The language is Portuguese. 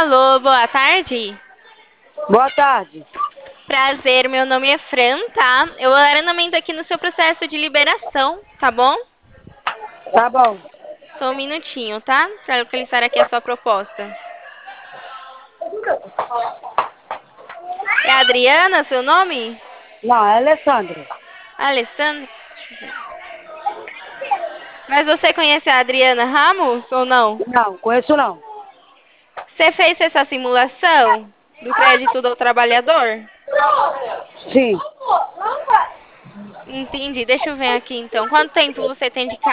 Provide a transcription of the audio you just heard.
Alô, boa tarde. Boa tarde. Prazer, meu nome é Fran, tá? Eu vou dar andamento aqui no seu processo de liberação, tá bom? Tá bom. Só um minutinho, tá? Para localizar aqui a sua proposta. É Adriana, seu nome? Não, é Alessandro. Alessandra? Deixa eu ver. Mas você conhece a Adriana Ramos ou não? Não, conheço não. Você fez essa simulação do crédito do trabalhador? Sim. Entendi. Deixa eu ver aqui então. Quanto tempo você tem de